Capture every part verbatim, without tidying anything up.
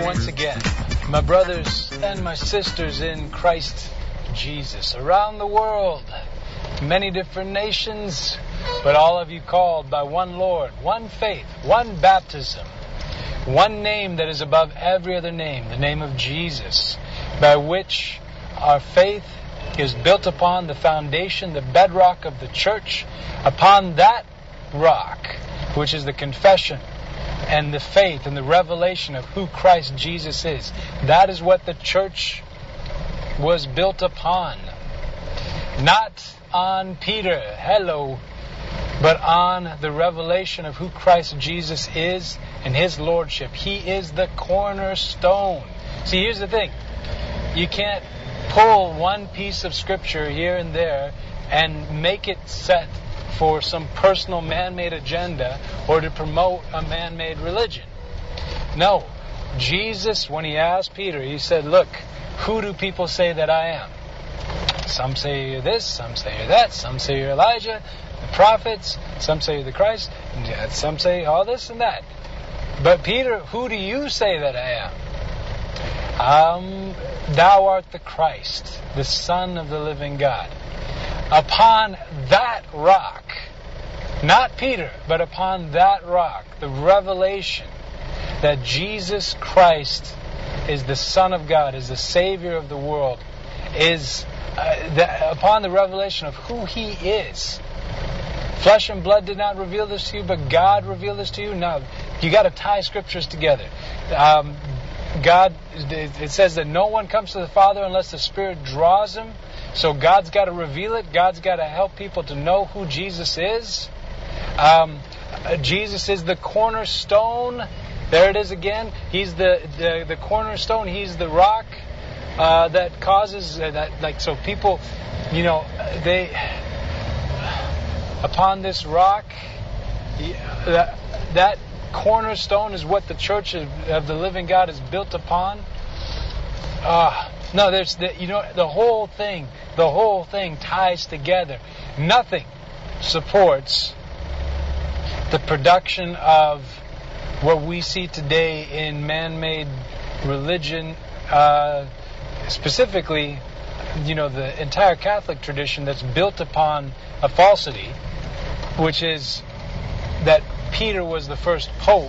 once again, my brothers and my sisters in Christ Jesus around the world, many different nations, but all of you called by one Lord, one faith, one baptism, one name that is above every other name, the name of Jesus, by which our faith is built upon the foundation, the bedrock of the church, upon that rock, which is the confession and the faith and the revelation of who Christ Jesus is. That is what the church was built upon. Not on Peter, hello, but on the revelation of who Christ Jesus is and His Lordship. He is the cornerstone. See, here's the thing. You can't pull one piece of Scripture here and there and make it set for some personal man-made agenda or to promote a man-made religion. No. Jesus, when He asked Peter, He said, look, who do people say that I am? Some say you're this, some say you're that, some say you're Elijah, the prophets, some say you're the Christ, and some say all this and that. But Peter, who do you say that I am? Um, thou art the Christ, the Son of the living God. Upon that rock, not Peter, but upon that rock, the revelation that Jesus Christ is the Son of God, is the Savior of the world, is uh, the, upon the revelation of who He is. Flesh and blood did not reveal this to you, but God revealed this to you. Now, you got to tie Scriptures together. Um, God, it says that no one comes to the Father unless the Spirit draws him. So God's got to reveal it. God's got to help people to know who Jesus is. Um, Jesus is the cornerstone. There it is again. He's the, the, the cornerstone. He's the rock uh, that causes uh, that. Like so, people, you know, they upon this rock. That, that cornerstone is what the church of, of the living God is built upon. Ah. Uh, No, there's the, you know the whole thing. The whole thing ties together. Nothing supports the production of what we see today in man-made religion, uh, specifically, you know, the entire Catholic tradition that's built upon a falsity, which is that Peter was the first pope,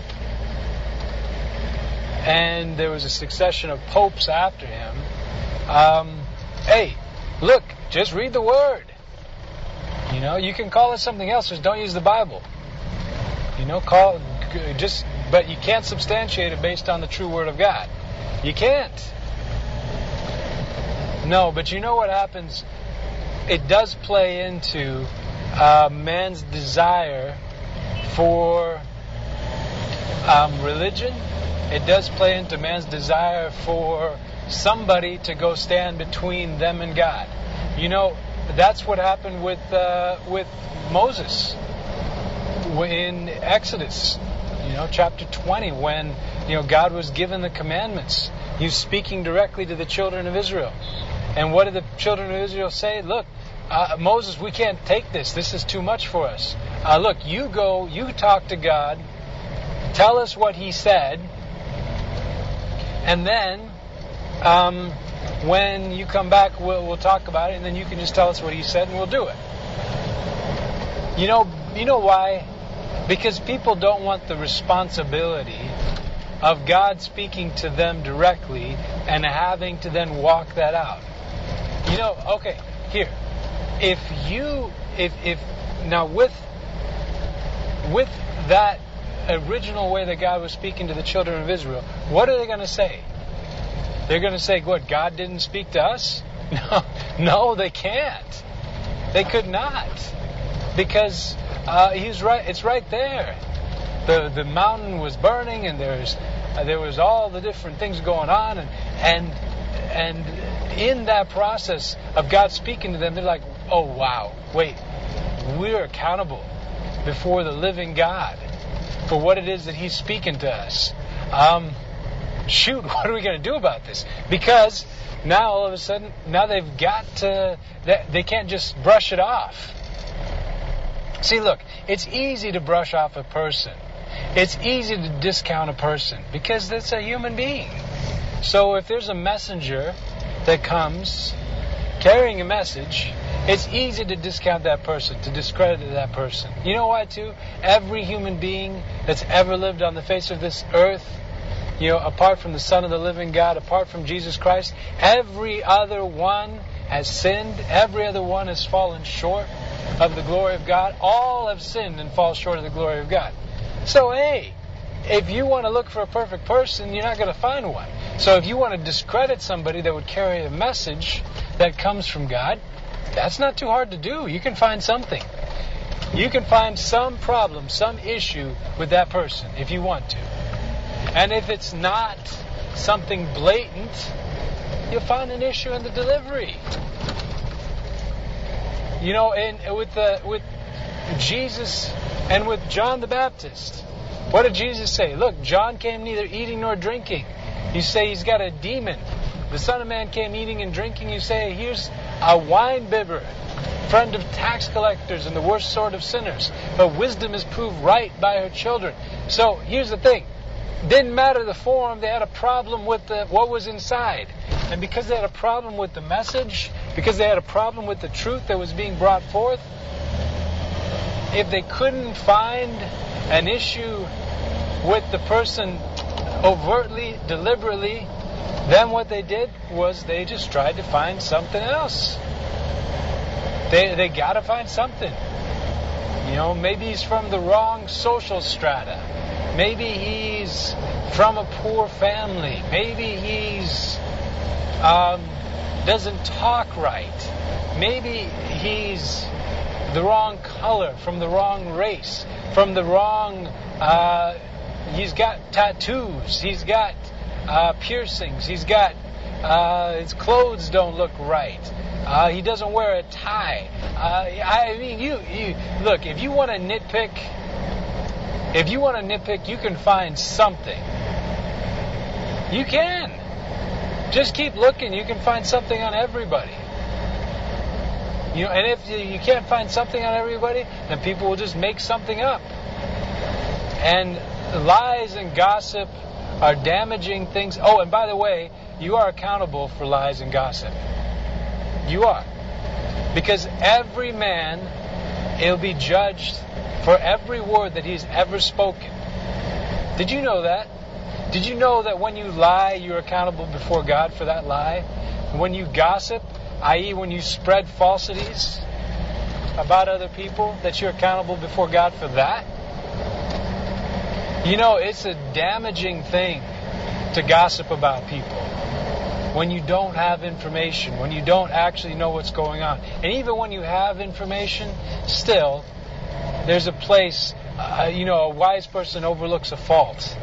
and there was a succession of popes after him. Um, hey, look, just read the Word. You know, you can call it something else, just don't use the Bible. You know, call just, but you can't substantiate it based on the true Word of God. You can't. No, but you know what happens? It does play into uh, man's desire for um, religion. It does play into man's desire for somebody to go stand between them and God. You know, that's what happened with uh, with Moses in Exodus, you know, chapter twenty, when, you know, God was given the commandments. He was speaking directly to the children of Israel. And what did the children of Israel say? Look, uh, Moses, we can't take this. This is too much for us. Uh, look, you go, you talk to God, tell us what He said, and then Um, when you come back, we'll, we'll talk about it, and then you can just tell us what He said, and we'll do it. You know, you know why? Because people don't want the responsibility of God speaking to them directly and having to then walk that out. You know, okay, here, if you, if if now with with that original way that God was speaking to the children of Israel, what are they going to say? They're going to say, what, God didn't speak to us? No, no, they can't. They could not. Because uh, he's right. It's right there. The the mountain was burning, and there's uh, there was all the different things going on, and and and in that process of God speaking to them, they're like, oh wow, wait, we're accountable before the living God for what it is that He's speaking to us. Um, shoot, what are we going to do about this? Because now all of a sudden, now they've got to, they can't just brush it off. See, look, it's easy to brush off a person. It's easy to discount a person because it's a human being. So if there's a messenger that comes carrying a message, it's easy to discount that person, to discredit that person. You know why too? Every human being that's ever lived on the face of this earth, you know, apart from the Son of the living God, apart from Jesus Christ, every other one has sinned. Every other one has fallen short of the glory of God. All have sinned and fall short of the glory of God. So, hey, if you want to look for a perfect person, you're not going to find one. So if you want to discredit somebody that would carry a message that comes from God, that's not too hard to do. You can find something. You can find some problem, some issue with that person if you want to. And if it's not something blatant, you'll find an issue in the delivery. You know, and with the, with Jesus and with John the Baptist, what did Jesus say? Look, John came neither eating nor drinking. You say he's got a demon. The Son of Man came eating and drinking. You say here's a wine bibber, friend of tax collectors and the worst sort of sinners. But wisdom is proved right by her children. So here's the thing. Didn't matter the form, they had a problem with the, what was inside. And because they had a problem with the message, because they had a problem with the truth that was being brought forth, if they couldn't find an issue with the person overtly, deliberately, then what they did was they just tried to find something else. They they got to find something. You know, maybe he's from the wrong social strata. Maybe he's from a poor family. Maybe he's um, doesn't talk right. Maybe he's the wrong color, from the wrong race, from the wrong. Uh, he's got tattoos. He's got uh, piercings. He's got uh, his clothes don't look right. Uh, he doesn't wear a tie. Uh, I mean, you, you look. If you want to nitpick. If you want to nitpick, you can find something. You can. Just keep looking. You can find something on everybody. You know, and if you can't find something on everybody, then people will just make something up. And lies and gossip are damaging things. Oh, and by the way, you are accountable for lies and gossip. You are. Because every man, he'll be judged for every word that he's ever spoken. Did you know that? Did you know that when you lie, you're accountable before God for that lie? When you gossip, that is when you spread falsities about other people, that you're accountable before God for that? You know, it's a damaging thing to gossip about people when you don't have information, when you don't actually know what's going on. And even when you have information, still, there's a place, uh, you know, a wise person overlooks a fault.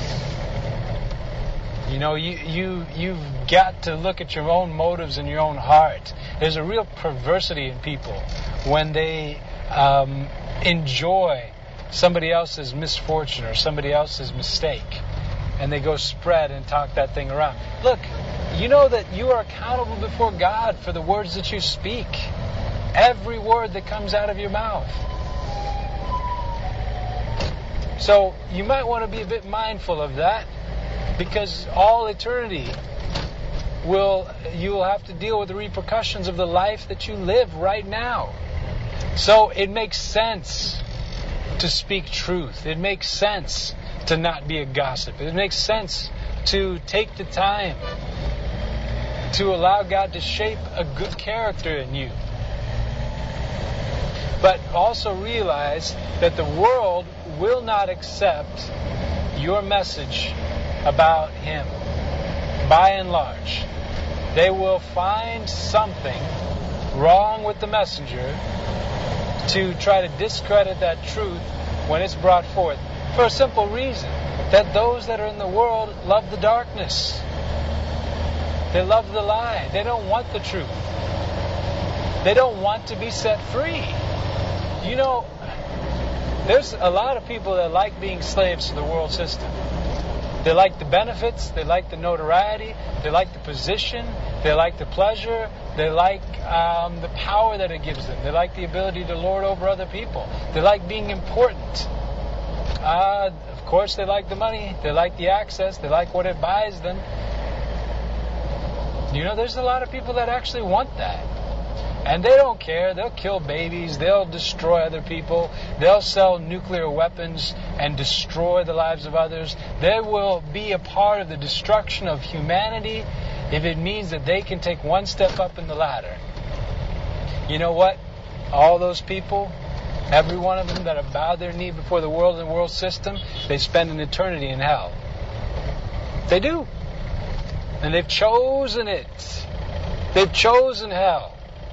You know, you, you, you've got to look at your own motives and your own heart. There's a real perversity in people when they um, enjoy somebody else's misfortune or somebody else's mistake, and they go spread and talk that thing around. Look, you know that you are accountable before God for the words that you speak. Every word that comes out of your mouth. So you might want to be a bit mindful of that, because all eternity will you will have to deal with the repercussions of the life that you live right now. So it makes sense to speak truth. It makes sense to not be a gossip. It makes sense to take the time to allow God to shape a good character in you. But also realize that the world will not accept your message about Him. By and large, they will find something wrong with the messenger to try to discredit that truth when it's brought forth, for a simple reason, that those that are in the world love the darkness. They love the lie. They don't want the truth. They don't want to be set free. You know, there's a lot of people that like being slaves to the world system. They like the benefits, they like the notoriety, they like the position, they like the pleasure, they like um, the power that it gives them. They like the ability to lord over other people. They like being important. Uh, of course, they like the money, they like the access, they like what it buys them. You know, there's a lot of people that actually want that. And they don't care. They'll kill babies. They'll destroy other people. They'll sell nuclear weapons and destroy the lives of others. They will be a part of the destruction of humanity if it means that they can take one step up in the ladder. You know what? All those people, every one of them that have bowed their knee before the world and world system, they spend an eternity in hell. They do. And they've chosen it. They've chosen hell.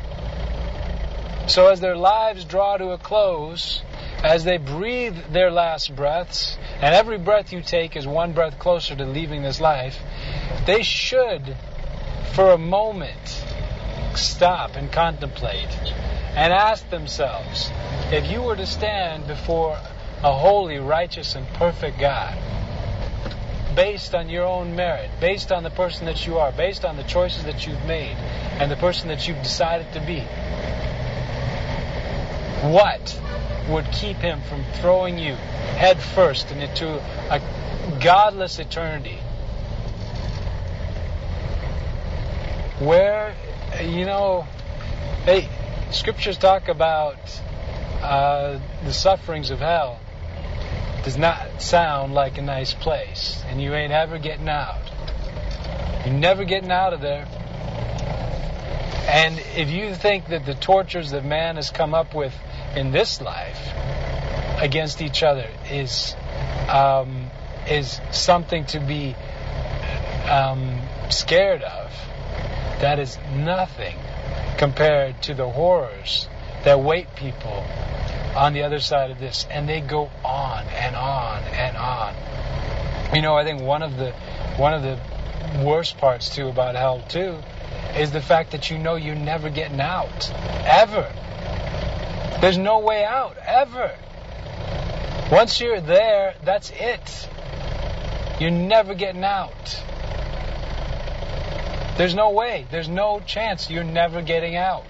So as their lives draw to a close, as they breathe their last breaths, and every breath you take is one breath closer to leaving this life, they should, for a moment, stop and contemplate and ask themselves, if you were to stand before a holy, righteous, and perfect God, based on your own merit, based on the person that you are, based on the choices that you've made, and the person that you've decided to be, what would keep him from throwing you head first into a godless eternity? Where, you know, hey, scriptures talk about uh, the sufferings of hell. Does not sound like a nice place, and you ain't ever getting out. You're never getting out of there. And if you think that the tortures that man has come up with in this life against each other is um, is something to be um, scared of, that is nothing compared to the horrors that wait people on the other side of this. And they go on and on and on. You know, I think one of the one of the worst parts too about hell too is the fact that you know you're never getting out. Ever. There's no way out. Ever. Once you're there, that's it. You're never getting out. There's no way. There's no chance. You're never getting out.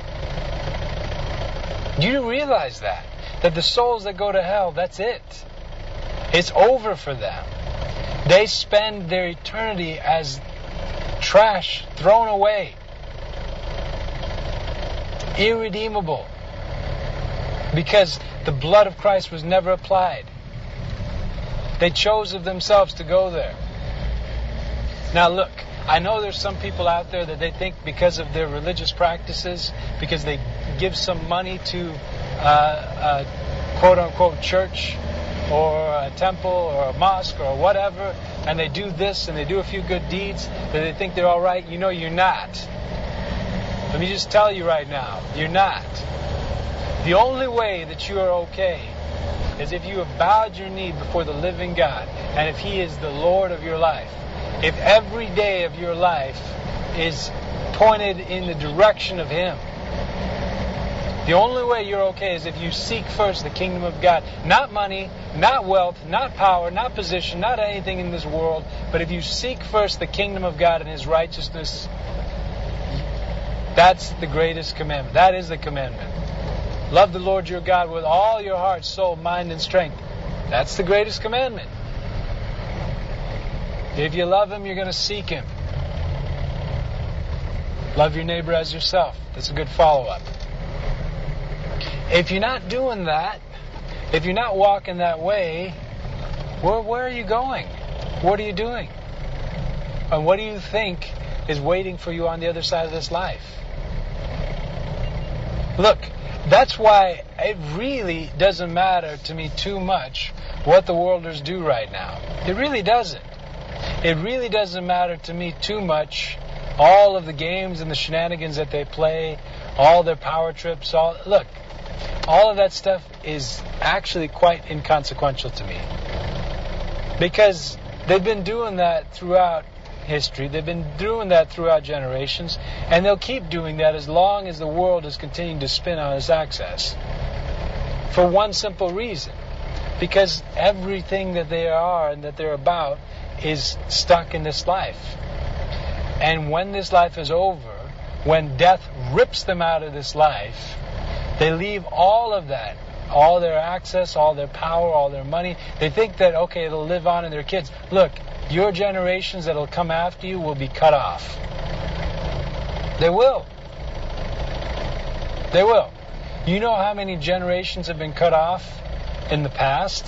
Do you realize that? That the souls that go to hell, that's it. It's over for them. They spend their eternity as trash thrown away. Irredeemable. Because the blood of Christ was never applied. They chose of themselves to go there. Now look, I know there's some people out there that they think because of their religious practices, because they give some money to uh, a quote-unquote church or a temple or a mosque or whatever, and they do this and they do a few good deeds, that they think they're all right. You know you're not. Let me just tell you right now, you're not. The only way that you are okay is if you have bowed your knee before the living God, and if He is the Lord of your life. If every day of your life is pointed in the direction of Him. The only way you're okay is if you seek first the kingdom of God. Not money, not wealth, not power, not position, not anything in this world, but if you seek first the kingdom of God and His righteousness, that's the greatest commandment. That is the commandment. Love the Lord your God with all your heart, soul, mind, and strength. That's the greatest commandment. If you love Him, you're going to seek Him. Love your neighbor as yourself. That's a good follow-up. If you're not doing that, if you're not walking that way, where, where are you going? What are you doing? And what do you think is waiting for you on the other side of this life? Look, that's why it really doesn't matter to me too much what the worlders do right now. It really doesn't. It really doesn't matter to me too much all of the games and the shenanigans that they play, all their power trips. All look, all of that stuff is actually quite inconsequential to me. Because they've been doing that throughout history. They've been doing that throughout generations, and they'll keep doing that as long as the world is continuing to spin on its axis. For one simple reason. Because everything that they are and that they're about is stuck in this life. And when this life is over, when death rips them out of this life, they leave all of that, all their access, all their power, all their money. They think that, okay, it'll live on in their kids. Look, your generations that'll come after you will be cut off. They will. They will. You know how many generations have been cut off in the past?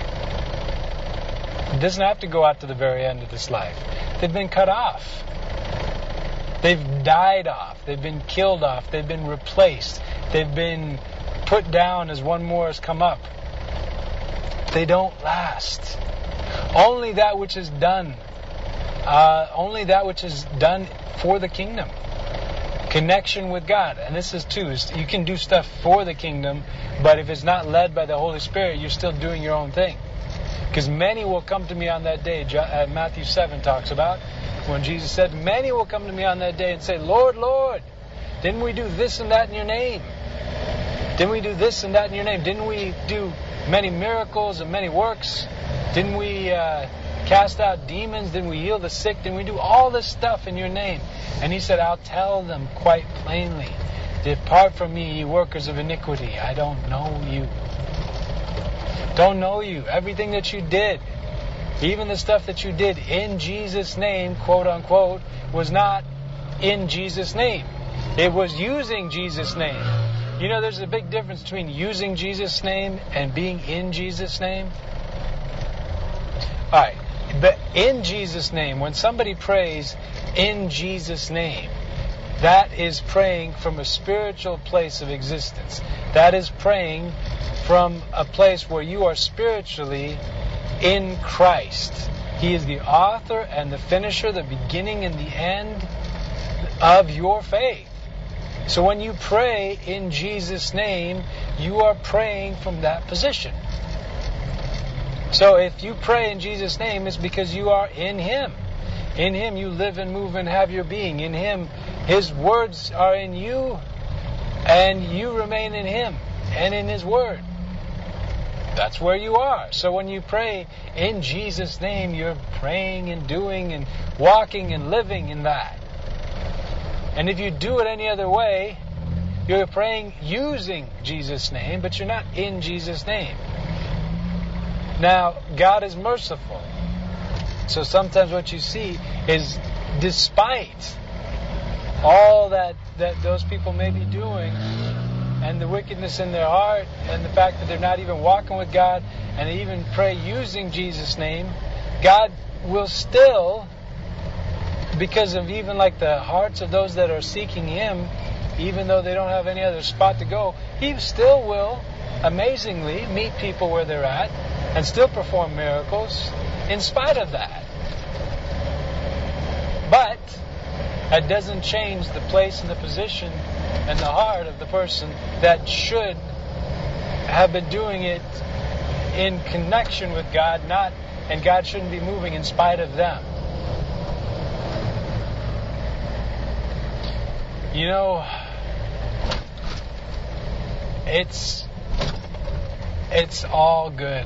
It doesn't have to go out to the very end of this life. They've been cut off. They've died off. They've been killed off. They've been replaced. They've been put down as one more has come up. They don't last. Only that which is done, uh, only that which is done for the kingdom. Connection with God. And this is too, you can do stuff for the kingdom, but if it's not led by the Holy Spirit, you're still doing your own thing. Because many will come to me on that day, Matthew seven talks about, when Jesus said, many will come to me on that day and say, Lord, Lord, didn't we do this and that in your name? Didn't we do this and that in your name? Didn't we do many miracles and many works? Didn't we uh, cast out demons? Didn't we heal the sick? Didn't we do all this stuff in your name? And he said, I'll tell them quite plainly, depart from me, ye workers of iniquity. I don't know you. Don't know you. Everything that you did, even the stuff that you did in Jesus' name, quote unquote, was not in Jesus' name. It was using Jesus' name. You know, there's a big difference between using Jesus' name and being in Jesus' name. Alright, but in Jesus' name, when somebody prays in Jesus' name, that is praying from a spiritual place of existence. That is praying from a place where you are spiritually in Christ. He is the author and the finisher, the beginning and the end of your faith. So when you pray in Jesus' name, you are praying from that position. So if you pray in Jesus' name, it's because you are in Him. In Him you live and move and have your being. In Him, His words are in you, and you remain in Him and in His Word. That's where you are. So when you pray in Jesus' name, you're praying and doing and walking and living in that. And if you do it any other way, you're praying using Jesus' name, but you're not in Jesus' name. Now, God is merciful. So sometimes what you see is, despite all that, that those people may be doing, and the wickedness in their heart, and the fact that they're not even walking with God, and they even pray using Jesus' name, God will still, because of even like the hearts of those that are seeking Him, even though they don't have any other spot to go, He still will amazingly meet people where they're at and still perform miracles in spite of that. But that doesn't change the place and the position and the heart of the person that should have been doing it in connection with God, not, and God shouldn't be moving in spite of them. You know, it's it's all good.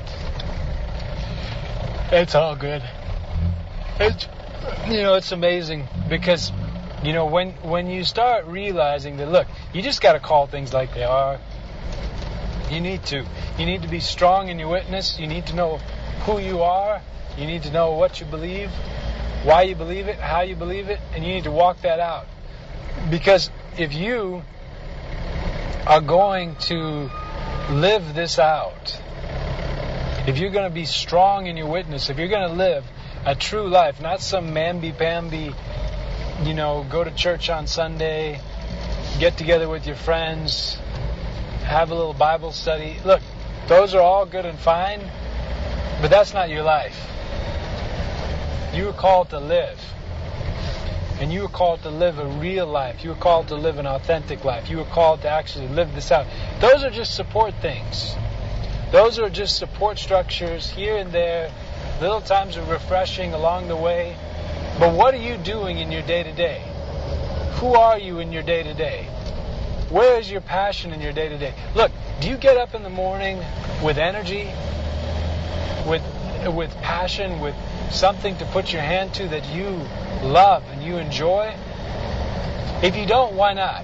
It's all good. It's, you know, it's amazing because, you know, when when you start realizing that, look, you just got to call things like they are. You need to. You need to be strong in your witness. You need to know who you are. You need to know what you believe, why you believe it, how you believe it, and you need to walk that out. Because if you are going to live this out, if you're going to be strong in your witness, if you're going to live a true life, not some mamby-pamby, you know, go to church on Sunday, get together with your friends, have a little Bible study. Look, those are all good and fine, but that's not your life. You were called to live. And you were called to live a real life. You were called to live an authentic life. You were called to actually live this out. Those are just support things. Those are just support structures here and there, little times of refreshing along the way. But what are you doing in your day-to-day? Who are you in your day-to-day? Where is your passion in your day-to-day? Look, do you get up in the morning with energy, with with passion, with something to put your hand to that you love and you enjoy? If you don't, why not?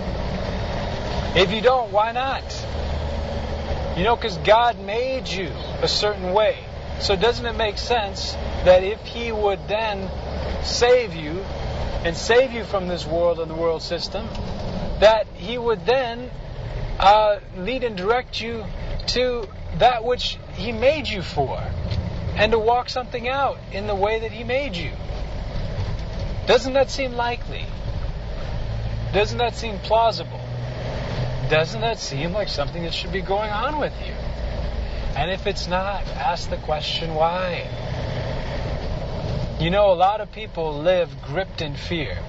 If you don't, why not? You know, because God made you a certain way. So doesn't it make sense that if He would then save you and save you from this world and the world system, that He would then uh, lead and direct you to that which He made you for, and to walk something out in the way that He made you. Doesn't that seem likely? Doesn't that seem plausible? Doesn't that seem like something that should be going on with you? And if it's not, ask the question why. You know, a lot of people live gripped in fear.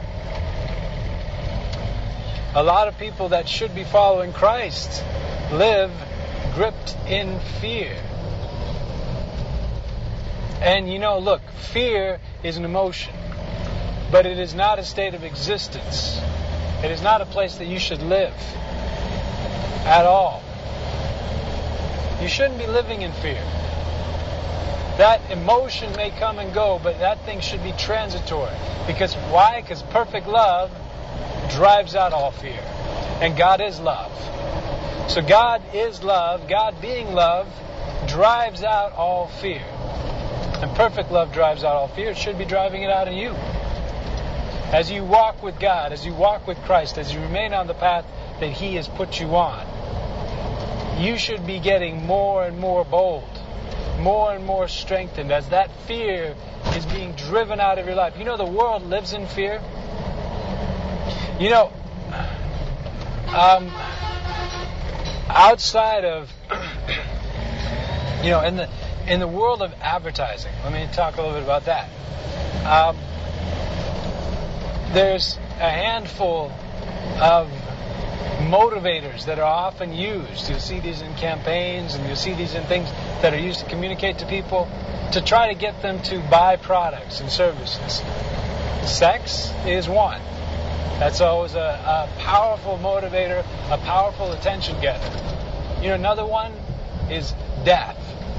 A lot of people that should be following Christ live gripped in fear. And you know, look, fear is an emotion, but it is not a state of existence. It is not a place that you should live at all. You shouldn't be living in fear. That emotion may come and go, but that thing should be transitory. Because why? Because perfect love drives out all fear. And God is love. So God is love. God being love drives out all fear. And perfect love drives out all fear. It should be driving it out in you. As you walk with God, as you walk with Christ, as you remain on the path that He has put you on, you should be getting more and more bold, more and more strengthened as that fear is being driven out of your life. You know, the world lives in fear. You know, um, outside of, you know, in the in the world of advertising, let me talk a little bit about that. Um, there's a handful of motivators that are often used. You'll see these in campaigns, and you'll see these in things that are used to communicate to people to try to get them to buy products and services. Sex is one. That's always a, a powerful motivator, a powerful attention getter. You know, another one is death.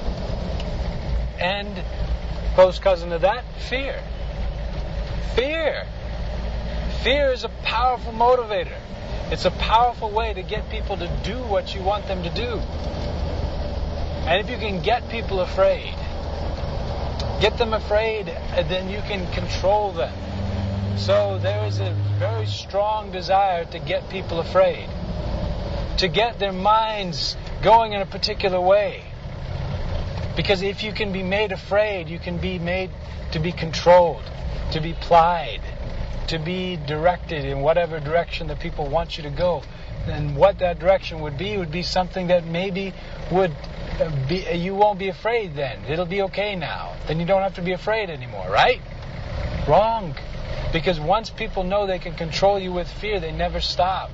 And close cousin to that, fear. Fear. Fear is a powerful motivator. It's a powerful way to get people to do what you want them to do. And if you can get people afraid, get them afraid, then you can control them. So there is a very strong desire to get people afraid, to get their minds going in a particular way. Because if you can be made afraid, you can be made to be controlled, to be plied, to be directed in whatever direction that people want you to go. And what that direction would be would be something that maybe would be, you won't be afraid then. It'll be okay now. Then you don't have to be afraid anymore, right? Wrong. Because once people know they can control you with fear, they never stop.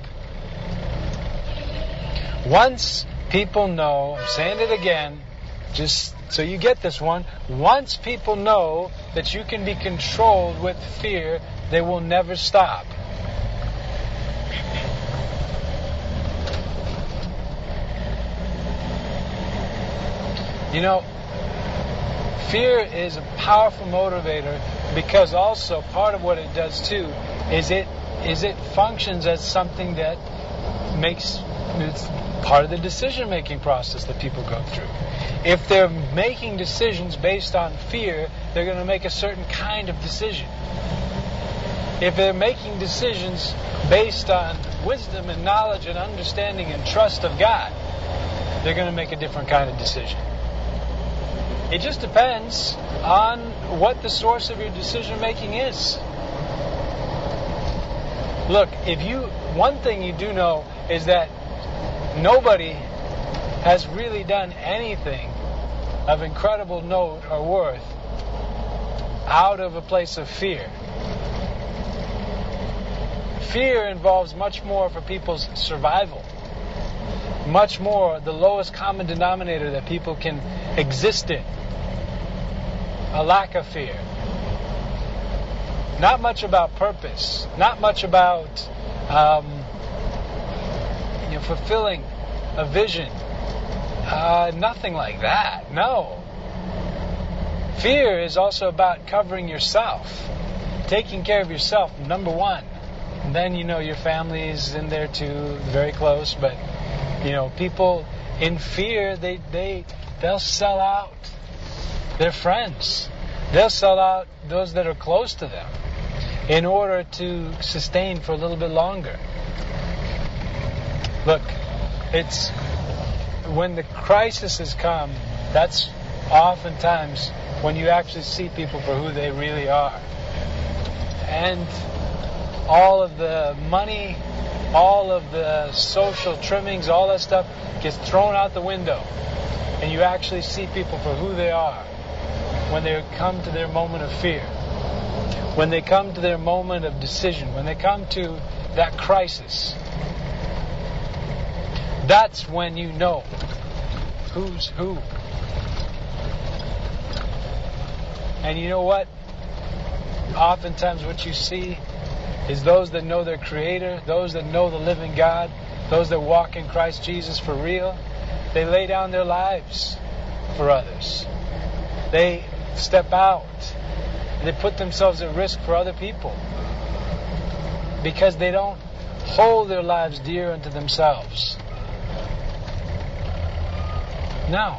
Once people know, I'm saying it again, just so you get this one, once people know that you can be controlled with fear, they will never stop. You know, fear is a powerful motivator because also part of what it does too is it is it functions as something that makes it's part of the decision-making process that people go through. If they're making decisions based on fear, they're going to make a certain kind of decision. If they're making decisions based on wisdom and knowledge and understanding and trust of God, they're going to make a different kind of decision. It just depends on what the source of your decision making is. Look, if you, one thing you do know is that nobody has really done anything of incredible note or worth out of a place of fear. Fear involves much more for people's survival. Much more the lowest common denominator that people can exist in. A lack of fear. Not much about purpose. Not much about um, you know, fulfilling a vision. Uh, nothing like that. No. Fear is also about covering yourself. Taking care of yourself, number one. And then, you know, your family is in there too, very close. But, you know, people in fear, they, they, they'll sell out their friends. They'll sell out those that are close to them. in order to sustain for a little bit longer. Look, it's when the crisis has come, that's oftentimes when you actually see people for who they really are. And all of the money, all of the social trimmings, all that stuff gets thrown out the window. And you actually see people for who they are when they come to their moment of fear, when they come to their moment of decision, when they come to that crisis. That's when you know who's who. And you know what? Oftentimes what you see is those that know their Creator, those that know the living God, those that walk in Christ Jesus for real, they lay down their lives for others. They step out. They put themselves at risk for other people because they don't hold their lives dear unto themselves. No.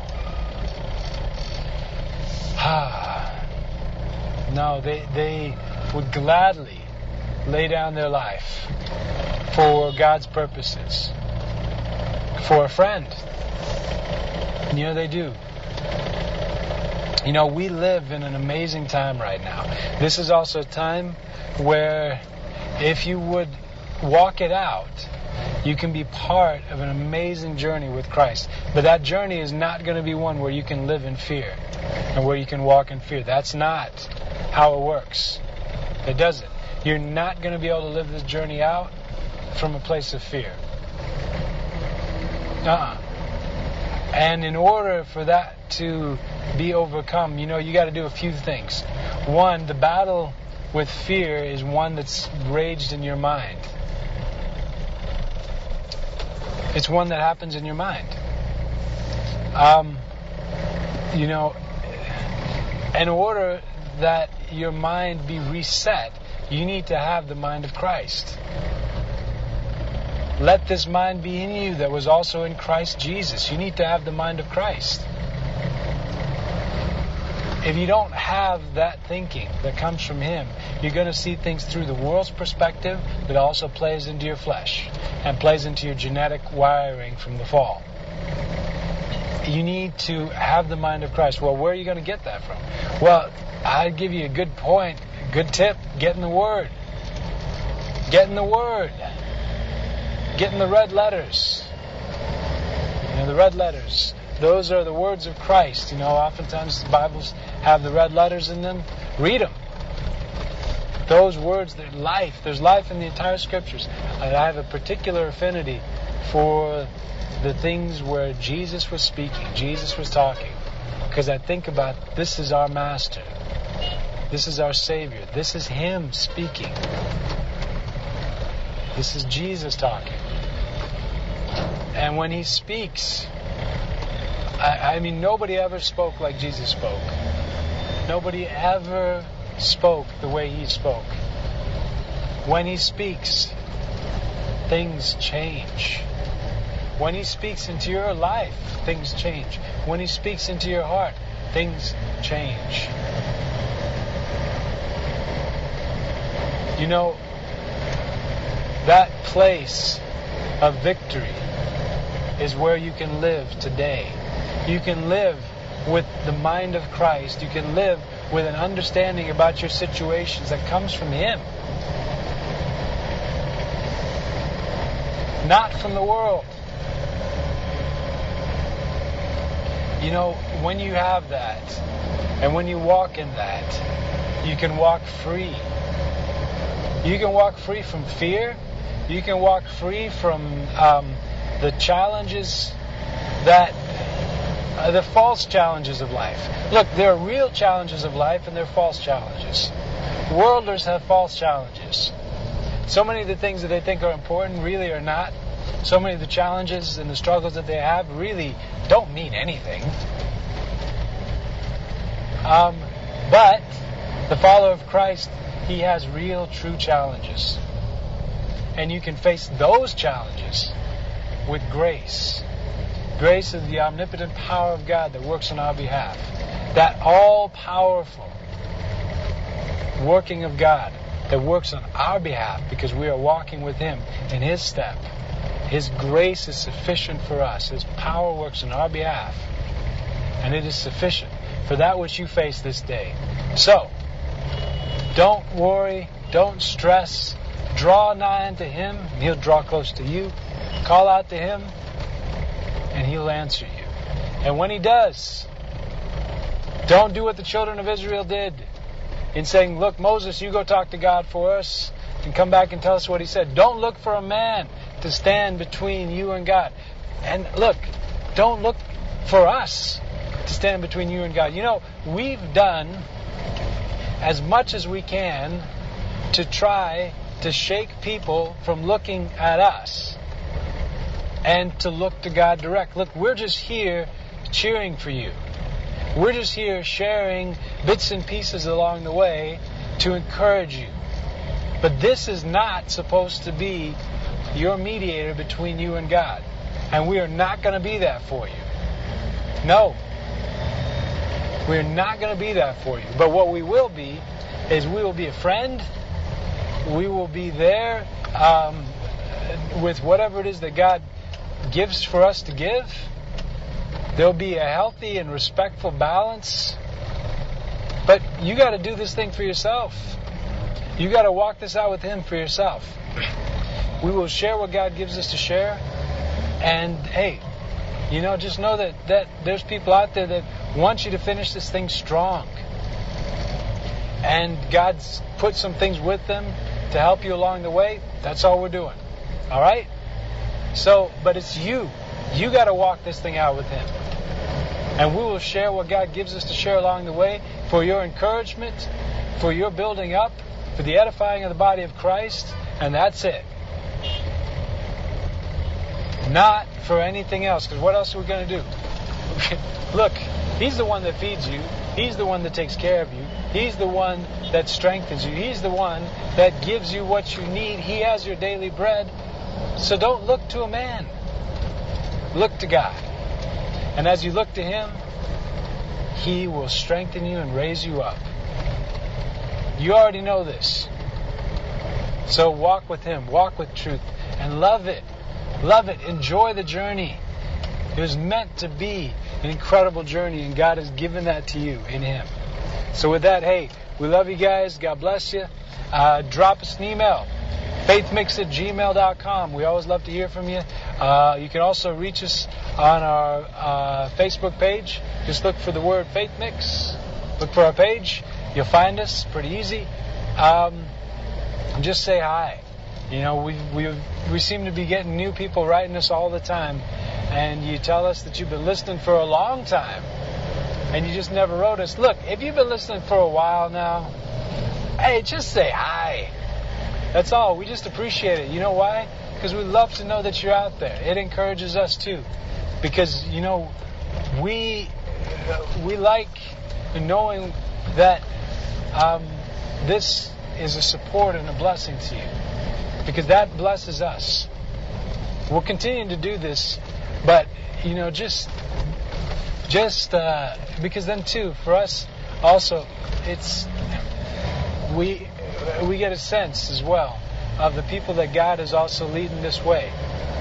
No, they, they would gladly lay down their life for God's purposes, for a friend. You know, they do. You know, we live in an amazing time right now. This is also a time where if you would walk it out, you can be part of an amazing journey with Christ. But that journey is not going to be one where you can live in fear and where you can walk in fear. That's not how it works. It doesn't. You're not going to be able to live this journey out from a place of fear. Uh-uh. And in order for that to be overcome, you know, you got to do a few things. One, the battle with fear is one that's raged in your mind. It's one that happens in your mind. Um, you know, in order that your mind be reset, you need to have the mind of Christ. Let this mind be in you that was also in Christ Jesus. You need to have the mind of Christ. If you don't have that thinking that comes from Him, you're going to see things through the world's perspective that also plays into your flesh and plays into your genetic wiring from the fall. You need to have the mind of Christ. Well, where are you going to get that from? Well, I'd give you a good point, a good tip. Get in the Word. Get in the Word. Get in the red letters. You know, the red letters. Those are the words of Christ. You know, oftentimes the Bibles have the red letters in them. Read them. Those words, they're life. There's life in the entire Scriptures. I have a particular affinity for the things where Jesus was speaking, Jesus was talking. Because I think about, this is our Master. This is our Savior. This is Him speaking. This is Jesus talking. And when He speaks, I, I mean, nobody ever spoke like Jesus spoke. Nobody ever spoke the way He spoke. When He speaks, things change. When He speaks into your life, things change. When He speaks into your heart, things change. You know, that place of victory is where you can live today. You can live with the mind of Christ. You can live with an understanding about your situations that comes from Him. Not from the world. You know, when you have that, and when you walk in that, you can walk free. You can walk free from fear. You can walk free from um, the challenges that, uh, the false challenges of life. Look, there are real challenges of life and there are false challenges. Worlders have false challenges. So many of the things that they think are important really are not. So many of the challenges and the struggles that they have really don't mean anything. Um, but the follower of Christ, he has real, true challenges. And you can face those challenges with grace. Grace is the omnipotent power of God that works on our behalf. That all-powerful working of God that works on our behalf because we are walking with Him in His step. His grace is sufficient for us. His power works on our behalf. And it is sufficient for that which you face this day. So, don't worry. Don't stress. Draw nigh unto Him, and He'll draw close to you. Call out to Him, and He'll answer you. And when He does, don't do what the children of Israel did in saying, look, Moses, you go talk to God for us and come back and tell us what He said. Don't look for a man to stand between you and God. And look, don't look for us to stand between you and God. You know, we've done as much as we can to try to shake people from looking at us and to look to God direct. Look, we're just here cheering for you. We're just here sharing bits and pieces along the way to encourage you. But this is not supposed to be your mediator between you and God. And we are not going to be that for you. No. We're not going to be that for you. But what we will be is we will be a friend. We will be there um, with whatever it is that God gives for us to give. There'll be a healthy and respectful balance. But you got to do this thing for yourself. You got to walk this out with Him for yourself. We will share what God gives us to share. And hey, you know, just know that, that there's people out there that want you to finish this thing strong. And God's put some things with them to help you along the way. That's all we're doing. All right? So, but it's you. You got to walk this thing out with Him. And we will share what God gives us to share along the way for your encouragement, for your building up, for the edifying of the body of Christ, and that's it. Not for anything else, because what else are we going to do? Look, He's the one that feeds you. He's the one that takes care of you. He's the one that strengthens you. He's the one that gives you what you need. He has your daily bread. So don't look to a man. Look to God. And as you look to Him, He will strengthen you and raise you up. You already know this. So walk with Him. Walk with truth. And love it. Love it. Enjoy the journey. It was meant to be an incredible journey, and God has given that to you in Him. So with that, hey, we love you guys. God bless you. Uh, drop us an email. faithmix at gmail dot com. We always love to hear from you. Uh, you can also reach us on our uh, Facebook page. Just look for the word Faith Mix. Look for our page. You'll find us pretty easy. Um, just say hi. You know, we we we seem to be getting new people writing us all the time, and you tell us that you've been listening for a long time, and you just never wrote us. Look, if you've been listening for a while now, hey, just say hi. That's all. We just appreciate it. You know why? Because we love to know that you're out there. It encourages us too, because you know we we like knowing that um, this is a support and a blessing to you, because that blesses us. We'll continue to do this, but you know, just just uh, because then too, for us also, it's we we get a sense as well of the people that God is also leading this way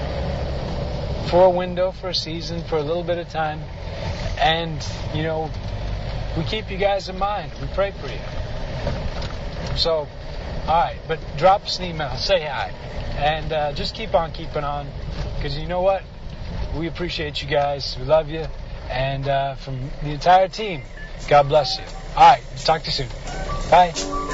for a window, for a season, for a little bit of time, and you know, we keep you guys in mind. We pray for you. So, all right, but drop us an email, say hi, and uh, just keep on keeping on, because you know what? We appreciate you guys. We love you, and uh, from the entire team, God bless you. All right, talk to you soon. Bye.